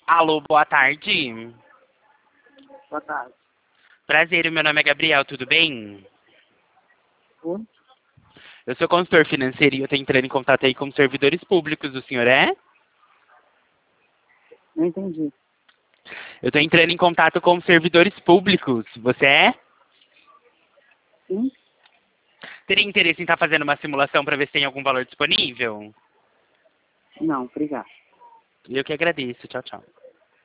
Alô, boa tarde. Boa tarde. Prazer, meu nome é Gabriel, tudo bem? Oi? Eu sou consultor financeiro e eu tô entrando em contato aí com servidores públicos, o senhor é? Não entendi. Eu tô entrando em contato com servidores públicos, você é? Sim? Teria interesse em estar fazendo uma simulação para ver se tem algum valor disponível? Não, obrigado. Eu que agradeço, tchau, tchau.